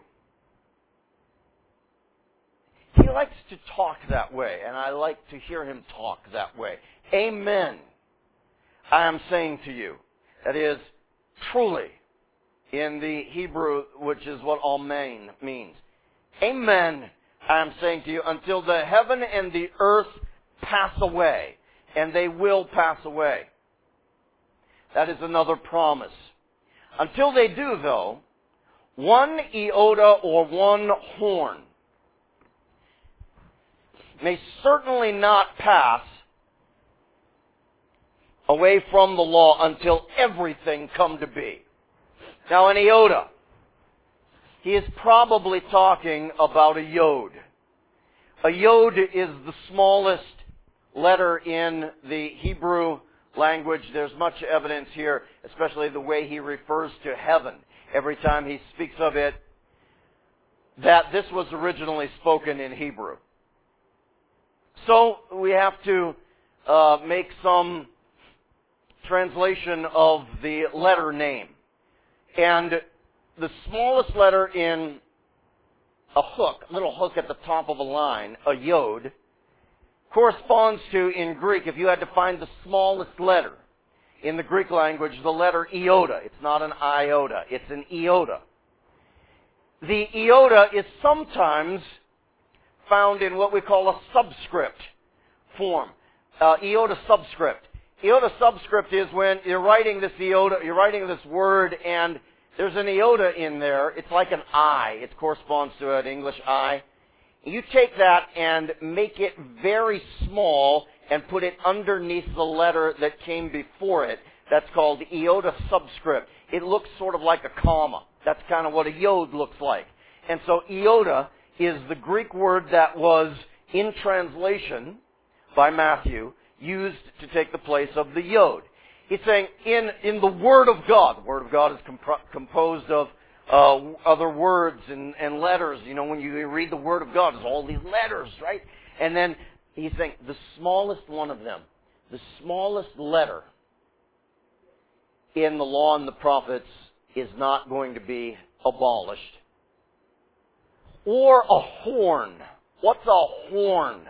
S2: He likes to talk that way, and I like to hear him talk that way. Amen, I am saying to you. That is, truly, in the Hebrew, which is what amen means. Amen, I am saying to you, until the heaven and the earth pass away, and they will pass away. That is another promise. Until they do, though, one iota or one horn may certainly not pass away from the law until everything come to be. Now, an iota, he is probably talking about a yod. A yod is the smallest letter in the Hebrew language. There's much evidence here, especially the way he refers to heaven every time he speaks of it, that this was originally spoken in Hebrew. So we have to uh, make some translation of the letter name. And the smallest letter in a hook, a little hook at the top of a line, a yod, corresponds to, in Greek, if you had to find the smallest letter in the Greek language, the letter iota. It's not an iota, it's an iota. The iota is sometimes found in what we call a subscript form. Uh, iota subscript. Iota subscript is when you're writing this iota, you're writing this word, and there's an iota in there. It's like an I. It corresponds to an English I. You take that and make it very small and put it underneath the letter that came before it. That's called iota subscript. It looks sort of like a comma. That's kind of what a yod looks like. And so iota is the Greek word that was in translation by Matthew used to take the place of the yod. He's saying in, in the Word of God, the Word of God is comp- composed of uh, other words and, and letters. You know, when you read the Word of God, there's all these letters, right? And then he's saying the smallest one of them, the smallest letter in the law and the prophets is not going to be abolished. Or a horn. What's a horn?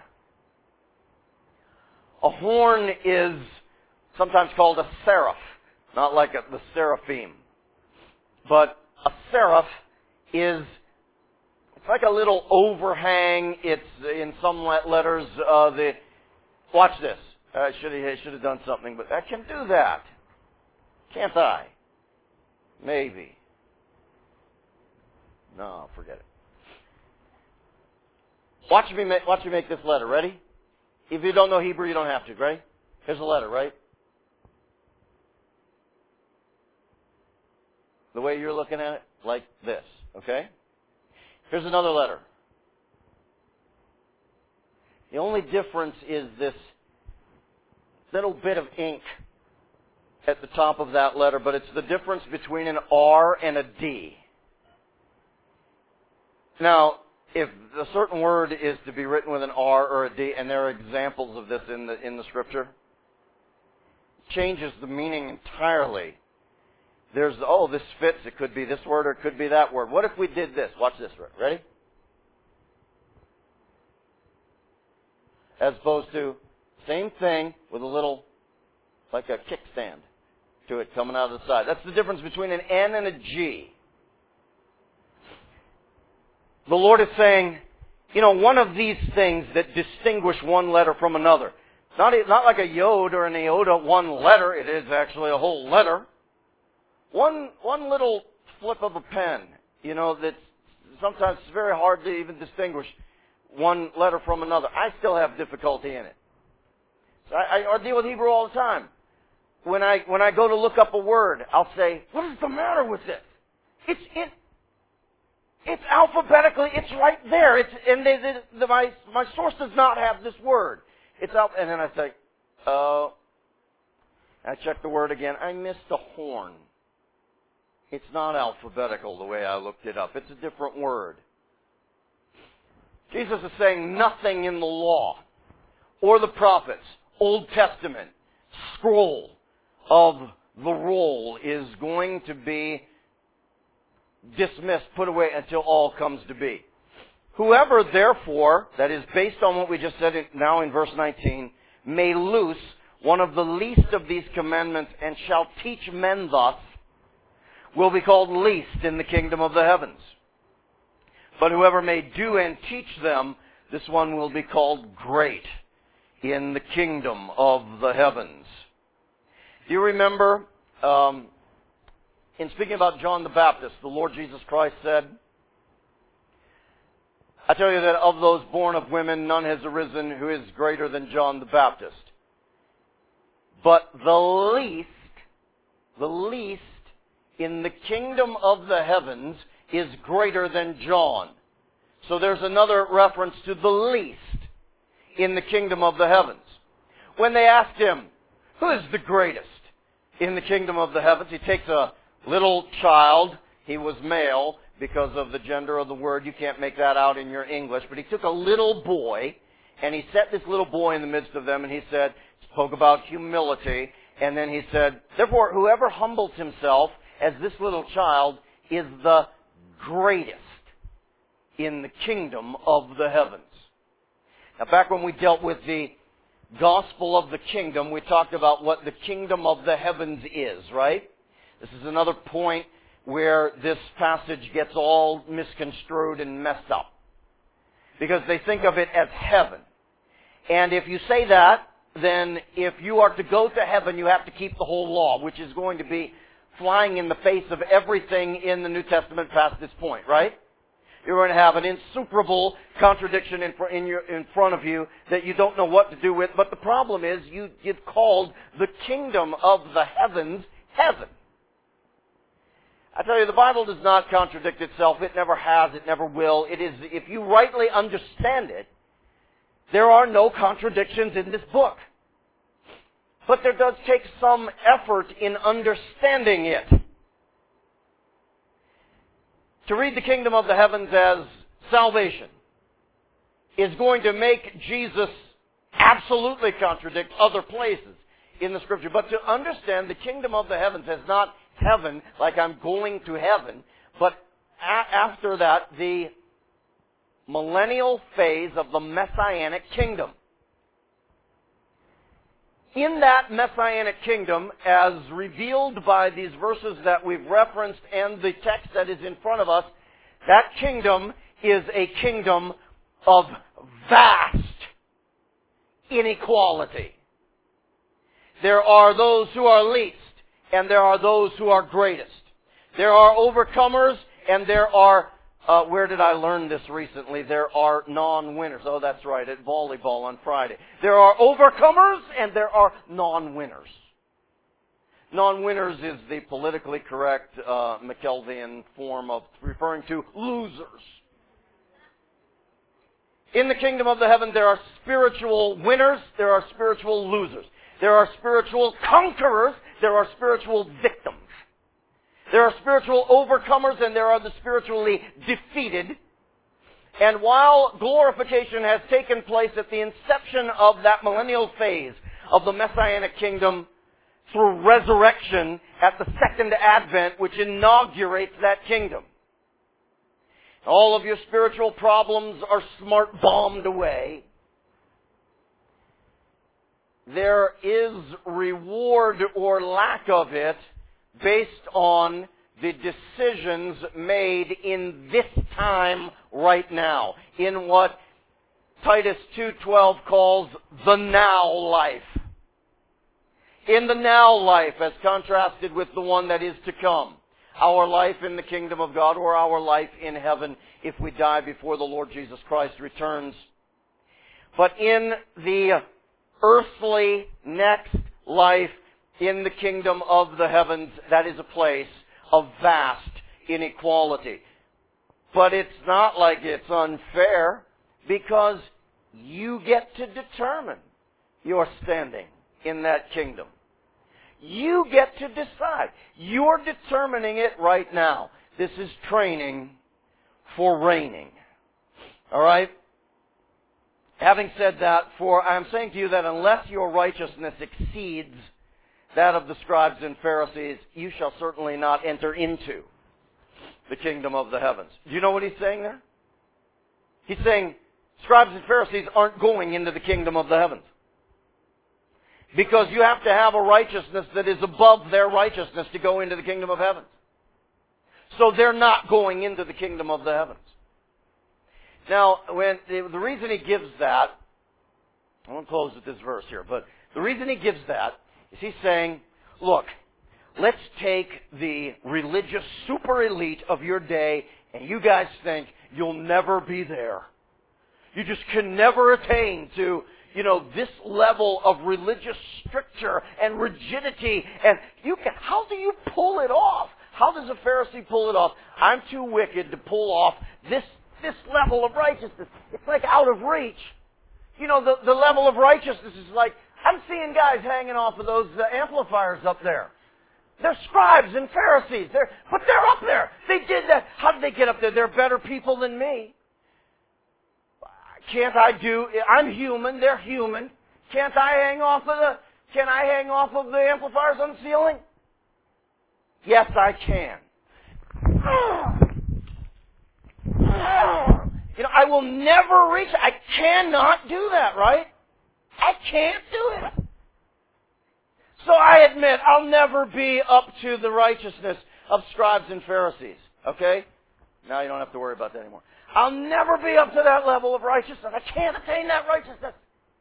S2: A horn is sometimes called a seraph, not like a, the seraphim. But a seraph is, it's like a little overhang. It's in some letters, uh, the, watch this. I should have, I should have done something, but I can do that. Can't I? Maybe. No, forget it. Watch me make, watch me make this letter. Ready? If you don't know Hebrew, you don't have to. Ready? Here's a letter, right? The way you're looking at it, like this. Okay? Here's another letter. The only difference is this little bit of ink at the top of that letter, but it's the difference between an R and a D. Now, if a certain word is to be written with an R or a D, and there are examples of this in the in the Scripture, it changes the meaning entirely. There's, oh, this fits. It could be this word or it could be that word. What if we did this? Watch this. Ready? As opposed to, same thing with a little, like a kickstand to it coming out of the side. That's the difference between an N and a G. The Lord is saying, you know, one of these things that distinguish one letter from another. It's not, not like a yod or an iota, one letter. It is actually a whole letter. One, one little flip of a pen, you know, that's sometimes it's very hard to even distinguish one letter from another. I still have difficulty in it. So I, I deal with Hebrew all the time. When I, when I go to look up a word, I'll say, what is the matter with this? It's in, it's alphabetically, it's right there. It's, and they, they, the, my, my source does not have this word. It's out, and then I say, oh, I check the word again. I missed a horn. It's not alphabetical the way I looked it up. It's a different word. Jesus is saying nothing in the law or the prophets, Old Testament, scroll of the roll is going to be dismissed, put away until all comes to be. Whoever, therefore, that is based on what we just said now in verse nineteen, may loose one of the least of these commandments and shall teach men thus, will be called least in the kingdom of the heavens. But whoever may do and teach them, this one will be called great in the kingdom of the heavens. Do you remember, um, in speaking about John the Baptist, the Lord Jesus Christ said, I tell you that of those born of women, none has arisen who is greater than John the Baptist. But the least, the least, in the kingdom of the heavens is greater than John. So there's another reference to the least in the kingdom of the heavens. When they asked him, who is the greatest in the kingdom of the heavens? He takes a little child. He was male because of the gender of the word. You can't make that out in your English. But he took a little boy and he set this little boy in the midst of them and he said, spoke about humility. And then he said, therefore, whoever humbles himself as this little child is the greatest in the kingdom of the heavens. Now, back when we dealt with the gospel of the kingdom, we talked about what the kingdom of the heavens is, right? This is another point where this passage gets all misconstrued and messed up. Because they think of it as heaven. And if you say that, then if you are to go to heaven, you have to keep the whole law, which is going to be flying in the face of everything in the New Testament past this point, right? You're going to have an insuperable contradiction in, in, your, in front of you that you don't know what to do with. But the problem is you, you've called the kingdom of the heavens heaven. I tell you, the Bible does not contradict itself. It never has. It never will. It is, if you rightly understand it, there are no contradictions in this book. But there does take some effort in understanding it. To read the kingdom of the heavens as salvation is going to make Jesus absolutely contradict other places in the Scripture. But to understand the kingdom of the heavens as not heaven, like I'm going to heaven, but a- after that, the millennial phase of the Messianic kingdom. In that Messianic kingdom, as revealed by these verses that we've referenced and the text that is in front of us, that kingdom is a kingdom of vast inequality. There are those who are least, and there are those who are greatest. There are overcomers, and there are Uh, where did I learn this recently? There are non-winners. Oh, that's right, at volleyball on Friday. There are overcomers and there are non-winners. Non-winners is the politically correct uh, McKelveian form of referring to losers. In the kingdom of the heaven, there are spiritual winners, there are spiritual losers. There are spiritual conquerors, there are spiritual victims. There are spiritual overcomers and there are the spiritually defeated. And while glorification has taken place at the inception of that millennial phase of the Messianic kingdom through resurrection at the second advent, which inaugurates that kingdom, all of your spiritual problems are smart bombed away. There is reward or lack of it based on the decisions made in this time right now, in what Titus two twelve calls the now life. In the now life, as contrasted with the one that is to come. Our life in the kingdom of God, or our life in heaven if we die before the Lord Jesus Christ returns. But in the earthly next life, in the kingdom of the heavens, that is a place of vast inequality. But it's not like it's unfair, because you get to determine your standing in that kingdom. You get to decide. You're determining it right now. This is training for reigning. All right? Having said that, for I'm saying to you that unless your righteousness exceeds that of the scribes and Pharisees, you shall certainly not enter into the kingdom of the heavens. Do you know what he's saying there? He's saying scribes and Pharisees aren't going into the kingdom of the heavens. Because you have to have a righteousness that is above their righteousness to go into the kingdom of heavens. So they're not going into the kingdom of the heavens. Now, when the, the reason he gives that, I won't close with this verse here, but the reason he gives that is he's saying, look, let's take the religious super elite of your day, and you guys think you'll never be there. You just can never attain to, you know, this level of religious stricture and rigidity. And you can, how do you pull it off? How does a Pharisee pull it off? I'm too wicked to pull off this, this level of righteousness. It's like out of reach. You know, the, the level of righteousness is like, I'm seeing guys hanging off of those uh, amplifiers up there. They're scribes and Pharisees. They're, but they're up there. They did that. How did they get up there? They're better people than me. Can't I do, I'm human, they're human. Can't I hang off of the, can I hang off of the amplifiers on the ceiling? Yes, I can. You know, I will never reach it. I cannot do that, right? I can't do it. So I admit, I'll never be up to the righteousness of scribes and Pharisees. Okay? Now you don't have to worry about that anymore. I'll never be up to that level of righteousness. I can't attain that righteousness.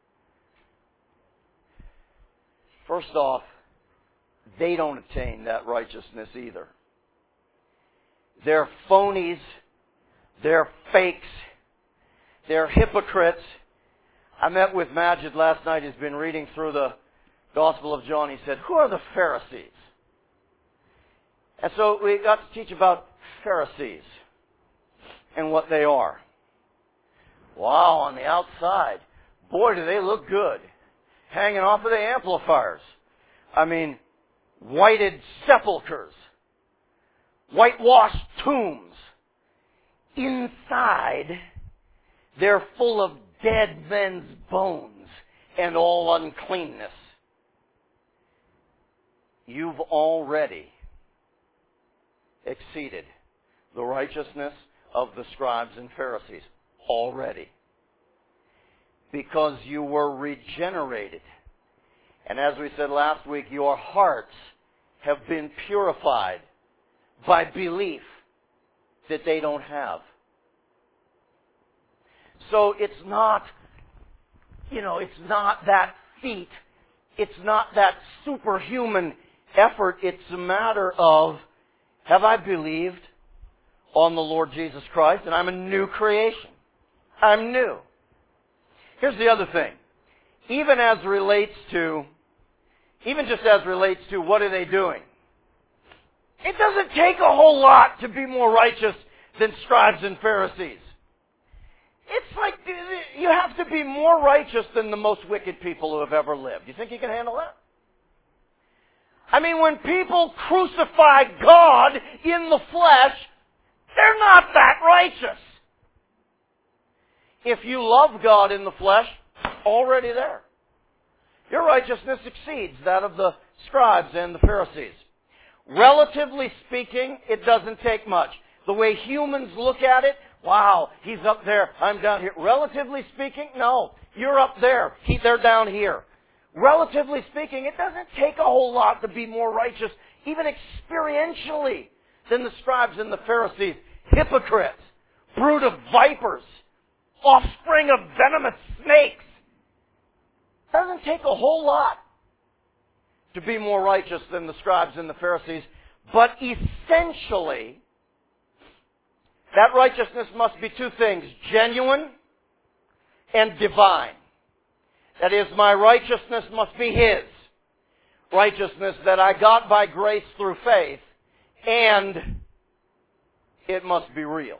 S2: First off, they don't attain that righteousness either. They're phonies. They're fakes. They're hypocrites. I met with Majid last night. He's been reading through the Gospel of John. He said, who are the Pharisees? And so we got to teach about Pharisees and what they are. Wow, on the outside, boy, do they look good. Hanging off of the amplifiers. I mean, whited sepulchres. Whitewashed tombs. Inside, they're full of dead men's bones and all uncleanness. You've already exceeded the righteousness of the scribes and Pharisees. Already. Because you were regenerated. And as we said last week, your hearts have been purified by belief that they don't have. So it's not, you know, it's not that feat. It's not that superhuman effort. It's a matter of, have I believed on the Lord Jesus Christ? And I'm a new creation. I'm new. Here's the other thing. Even as relates to, even just as relates to what are they doing? It doesn't take a whole lot to be more righteous than scribes and Pharisees. It's like you have to be more righteous than the most wicked people who have ever lived. You think you can handle that? I mean, when people crucify God in the flesh, they're not that righteous. If you love God in the flesh, already there. Your righteousness exceeds that of the scribes and the Pharisees. Relatively speaking, it doesn't take much. The way humans look at it, wow, he's up there, I'm down here. Relatively speaking, no, you're up there, he, they're down here. Relatively speaking, it doesn't take a whole lot to be more righteous, even experientially, than the scribes and the Pharisees. Hypocrites, brood of vipers, offspring of venomous snakes. It doesn't take a whole lot to be more righteous than the scribes and the Pharisees, but essentially, that righteousness must be two things, genuine and divine. That is, my righteousness must be His. Righteousness that I got by grace through faith, and it must be real.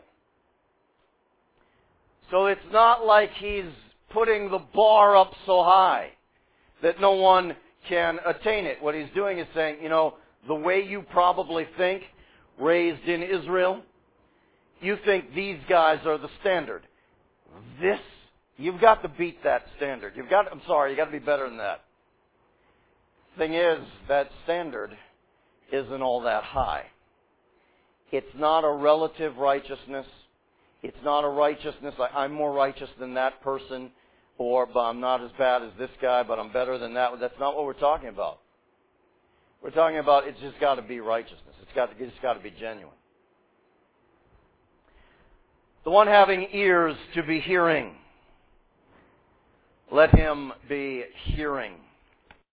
S2: So it's not like He's putting the bar up so high that no one can attain it. What He's doing is saying, you know, the way you probably think, raised in Israel, you think these guys are the standard. This, you've got to beat that standard. You've got, I'm sorry, you've got to be better than that. Thing is, that standard isn't all that high. It's not a relative righteousness. It's not a righteousness like I'm more righteous than that person, or but I'm not as bad as this guy, but I'm better than that. That's not what we're talking about. We're talking about it's just got to be righteousness. It's got to, it's got to be genuine. The one having ears to be hearing, let him be hearing.